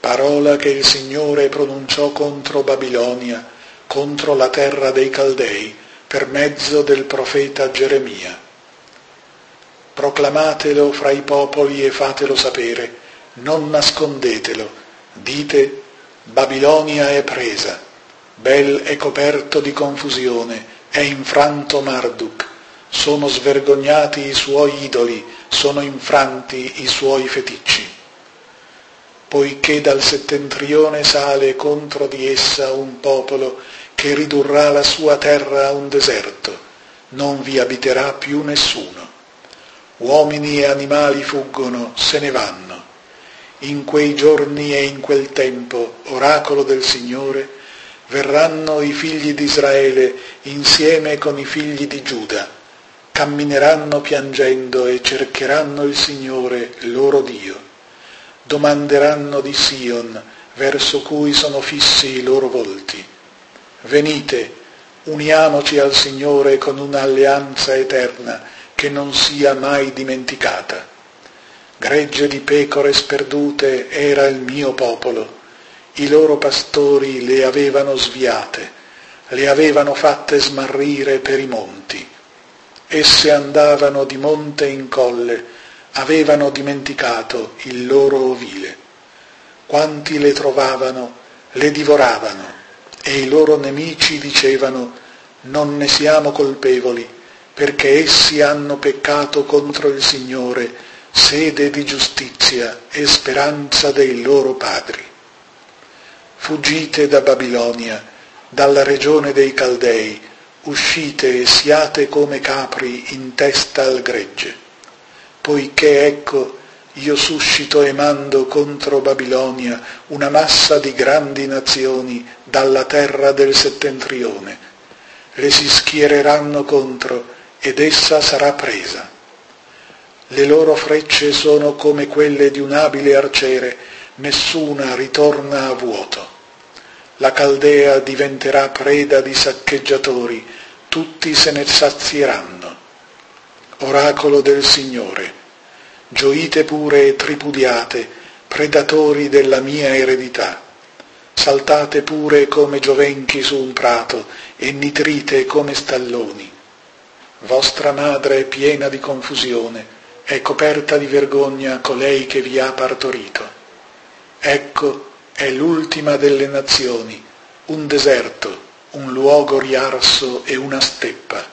parola che il Signore pronunciò contro Babilonia, contro la terra dei Caldei, per mezzo del profeta Geremia. Proclamatelo fra i popoli e fatelo sapere, non nascondetelo, dite: Babilonia è presa, Bel è coperto di confusione, è infranto Marduk, sono svergognati i suoi idoli, sono infranti i suoi feticci. Poiché dal settentrione sale contro di essa un popolo che ridurrà la sua terra a un deserto, non vi abiterà più nessuno. Uomini e animali fuggono, se ne vanno. In quei giorni e in quel tempo, oracolo del Signore, verranno i figli di Israele insieme con i figli di Giuda, cammineranno piangendo e cercheranno il Signore, loro Dio. Domanderanno di Sion, verso cui sono fissi i loro volti. Venite, uniamoci al Signore con un'alleanza eterna che non sia mai dimenticata. Gregge di pecore sperdute era il mio popolo, i loro pastori le avevano sviate, le avevano fatte smarrire per i monti. Esse andavano di monte in colle, avevano dimenticato il loro ovile. Quanti le trovavano, le divoravano, e i loro nemici dicevano: non ne siamo colpevoli, perché essi hanno peccato contro il Signore, sede di giustizia e speranza dei loro padri. Fuggite da Babilonia, dalla regione dei Caldei, uscite e siate come capri in testa al gregge. Poiché ecco, io suscito e mando contro Babilonia una massa di grandi nazioni dalla terra del settentrione. Le si schiereranno contro ed essa sarà presa. Le loro frecce sono come quelle di un abile arciere, nessuna ritorna a vuoto. La Caldea diventerà preda di saccheggiatori, tutti se ne sazieranno. Oracolo del Signore. Gioite pure e tripudiate, predatori della mia eredità. Saltate pure come giovenchi su un prato e nitrite come stalloni. Vostra madre è piena di confusione, è coperta di vergogna colei che vi ha partorito. Ecco, è l'ultima delle nazioni, un deserto, un luogo riarso e una steppa.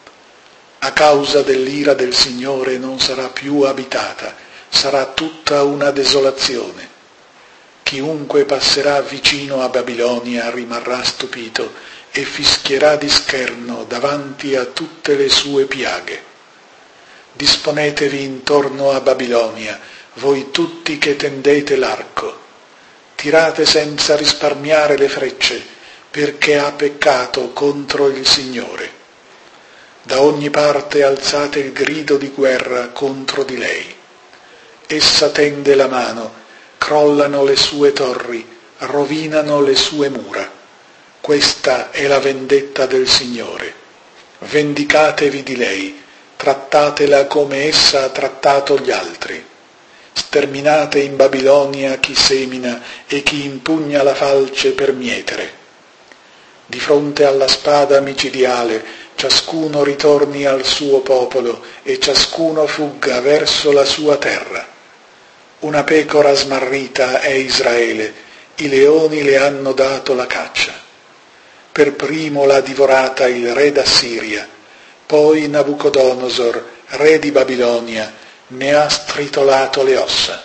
A causa dell'ira del Signore non sarà più abitata, sarà tutta una desolazione. Chiunque passerà vicino a Babilonia rimarrà stupito e fischierà di scherno davanti a tutte le sue piaghe. Disponetevi intorno a Babilonia, voi tutti che tendete l'arco. Tirate senza risparmiare le frecce, perché ha peccato contro il Signore. Da ogni parte alzate il grido di guerra contro di lei. Essa tende la mano, crollano le sue torri, rovinano le sue mura. Questa è la vendetta del Signore. Vendicatevi di lei, trattatela come essa ha trattato gli altri. Sterminate in Babilonia chi semina e chi impugna la falce per mietere. Di fronte alla spada micidiale, ciascuno ritorni al suo popolo e ciascuno fugga verso la sua terra. Una pecora smarrita è Israele, i leoni le hanno dato la caccia. Per primo l'ha divorata il re d'Assiria, poi Nabucodonosor, re di Babilonia, ne ha stritolato le ossa.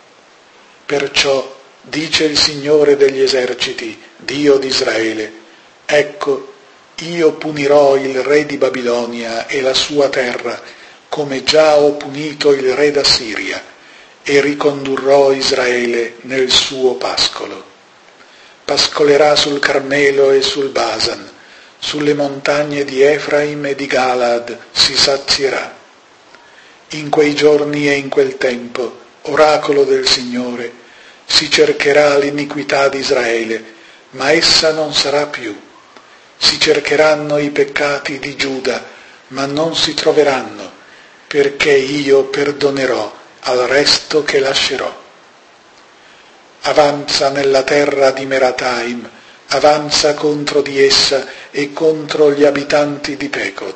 Perciò dice il Signore degli eserciti, Dio di Israele: ecco, io punirò il re di Babilonia e la sua terra, come già ho punito il re d'Assiria, e ricondurrò Israele nel suo pascolo. Pascolerà sul Carmelo e sul Basan, sulle montagne di Efraim e di Galad si sazierà. In quei giorni e in quel tempo, oracolo del Signore, si cercherà l'iniquità di Israele, ma essa non sarà più. Si cercheranno i peccati di Giuda, ma non si troveranno, perché io perdonerò al resto che lascerò. avanza nella terra di Merataim, avanza contro di essa e contro gli abitanti di Pecod.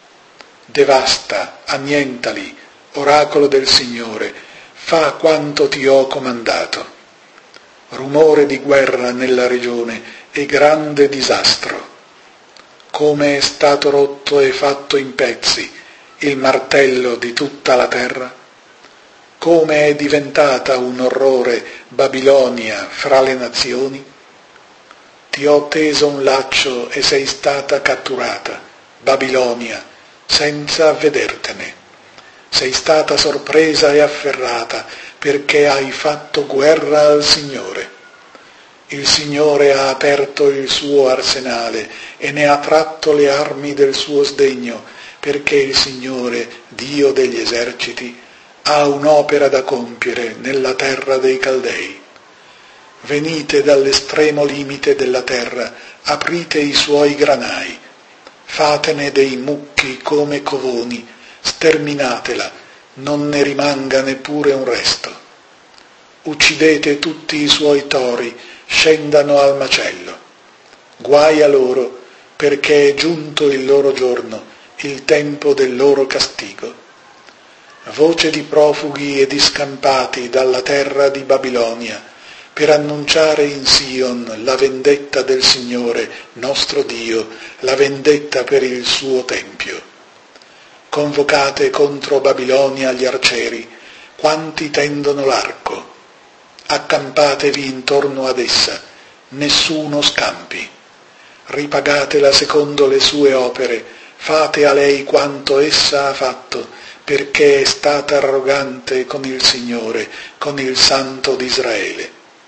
Devasta, annientali, oracolo del Signore, fa quanto ti ho comandato. Rumore di guerra nella regione e grande disastro. Come è stato rotto e fatto in pezzi il martello di tutta la terra? Come è diventata un orrore Babilonia fra le nazioni? Ti ho teso un laccio e sei stata catturata, Babilonia, senza avvedertene. Sei stata sorpresa e afferrata perché hai fatto guerra al Signore. Il Signore ha aperto il suo arsenale e ne ha tratto le armi del suo sdegno, perché il Signore, Dio degli eserciti, ha un'opera da compiere nella terra dei Caldei. Venite dall'estremo limite della terra, aprite i suoi granai, fatene dei mucchi come covoni, sterminatela, non ne rimanga neppure un resto. Uccidete tutti i suoi tori, scendano al macello. Guai a loro, perché è giunto il loro giorno, il tempo del loro castigo. Voce di profughi e di scampati dalla terra di Babilonia, per annunciare in Sion la vendetta del Signore, nostro Dio, la vendetta per il suo tempio. Convocate contro Babilonia gli arcieri, quanti tendono l'arco. Accampatevi intorno ad essa, nessuno scampi. Ripagatela secondo le sue opere, fate a lei quanto essa ha fatto, perché è stata arrogante con il Signore, con il Santo d'Israele.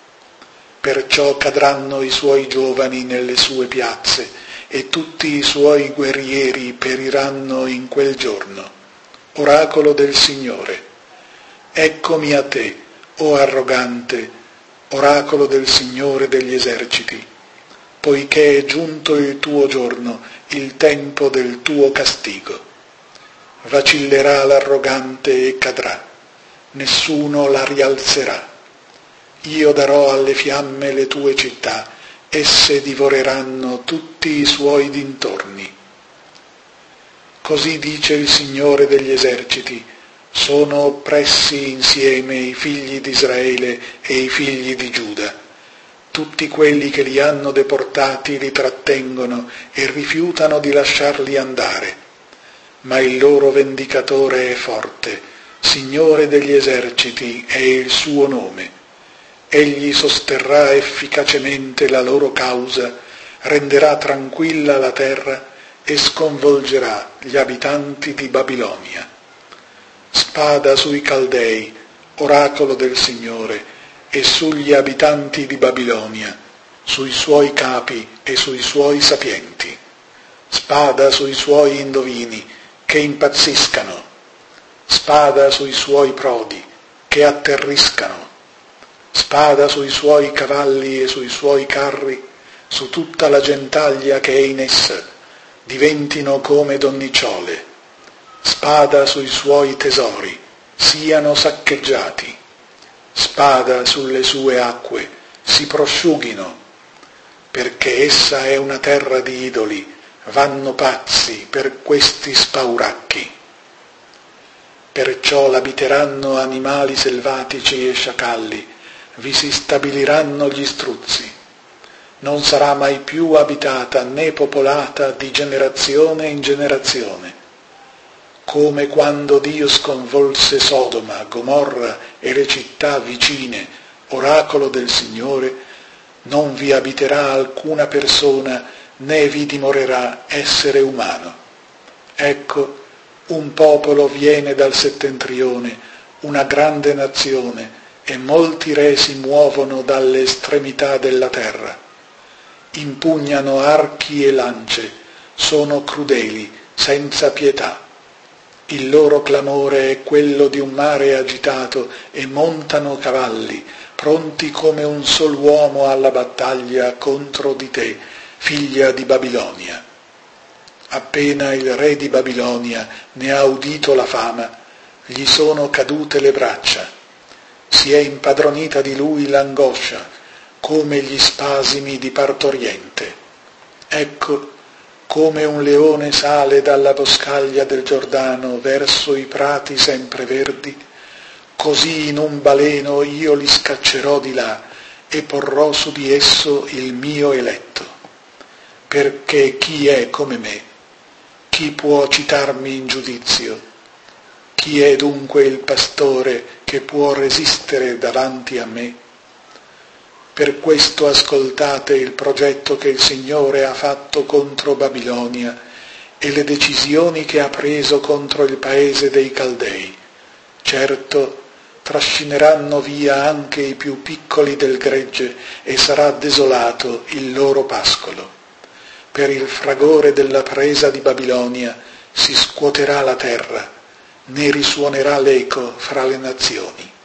Perciò cadranno i suoi giovani nelle sue piazze, e tutti i suoi guerrieri periranno in quel giorno. Oracolo del Signore. Eccomi a te, o arrogante, oracolo del Signore degli eserciti, poiché è giunto il tuo giorno, il tempo del tuo castigo. Vacillerà l'arrogante e cadrà, nessuno la rialzerà. Io darò alle fiamme le tue città, esse divoreranno tutti i suoi dintorni. Così dice il Signore degli eserciti: sono oppressi insieme i figli di Israele e i figli di Giuda. Tutti quelli che li hanno deportati li trattengono e rifiutano di lasciarli andare. Ma il loro vendicatore è forte, Signore degli eserciti è il suo nome. Egli sosterrà efficacemente la loro causa, renderà tranquilla la terra e sconvolgerà gli abitanti di Babilonia. Spada sui Caldei, oracolo del Signore, e sugli abitanti di Babilonia, sui suoi capi e sui suoi sapienti. Spada sui suoi indovini, che impazziscano. Spada sui suoi prodi, che atterriscano. Spada sui suoi cavalli e sui suoi carri, su tutta la gentaglia che è in essa, diventino come donnicciole. Spada sui suoi tesori, siano saccheggiati. Spada sulle sue acque, si prosciughino, perché essa è una terra di idoli, vanno pazzi per questi spauracchi. Perciò l'abiteranno animali selvatici e sciacalli, vi si stabiliranno gli struzzi. Non sarà mai più abitata né popolata di generazione in generazione. Come quando Dio sconvolse Sodoma, Gomorra e le città vicine, oracolo del Signore, non vi abiterà alcuna persona né vi dimorerà essere umano. Ecco, un popolo viene dal settentrione, una grande nazione, e molti re si muovono dalle estremità della terra. Impugnano archi e lance, sono crudeli, senza pietà. Il loro clamore è quello di un mare agitato e montano cavalli, pronti come un sol uomo alla battaglia contro di te, figlia di Babilonia. Appena il re di Babilonia ne ha udito la fama, gli sono cadute le braccia. Si si è impadronita di lui l'angoscia, come gli spasimi di partoriente. Ecco come un leone sale dalla boscaglia del Giordano verso i prati sempreverdi, così in un baleno io li scaccerò di là e porrò su di esso il mio eletto. Perché chi è come me? Chi può citarmi in giudizio? Chi è dunque il pastore che può resistere davanti a me? Per questo ascoltate il progetto che il Signore ha fatto contro Babilonia e le decisioni che ha preso contro il paese dei Caldei. Certo, trascineranno via anche i più piccoli del gregge e sarà desolato il loro pascolo. Per il fragore della presa di Babilonia si scuoterà la terra, ne risuonerà l'eco fra le nazioni.